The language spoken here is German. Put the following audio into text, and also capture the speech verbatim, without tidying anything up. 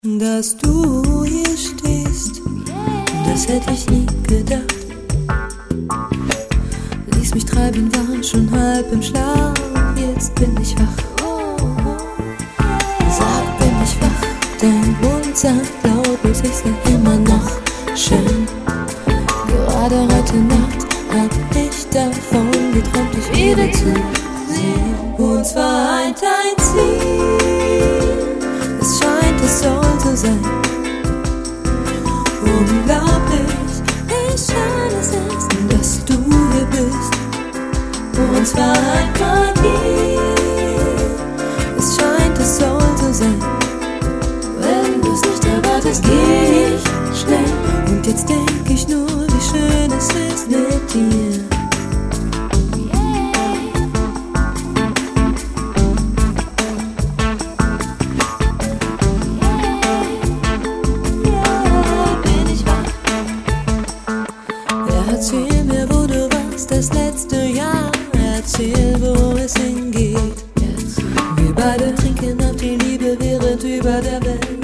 Dass du hier stehst, das hätte ich nie gedacht. Ließ mich treiben, war schon halb im Schlaf, jetzt bin ich wach. Sag, bin ich wach, dein Mund sagt laut, und ich sag immer noch schön. Gerade heute Nacht hab ich davon geträumt, dich wieder zu sehen. Und zwar ein dein Ziel, es scheint, es soll so sein. Unglaublich, wie schön es ist, dass du hier bist. Und zwar ein Magie, es scheint, es soll so sein. Wenn du's nicht erwartest, geh ich schnell. Und jetzt denk ich nur, wie schön es ist mit dir. Erzähl mir, wo du warst das letzte Jahr. Erzähl, wo es hingeht. Wir beide trinken ab, die Liebe während über der Welt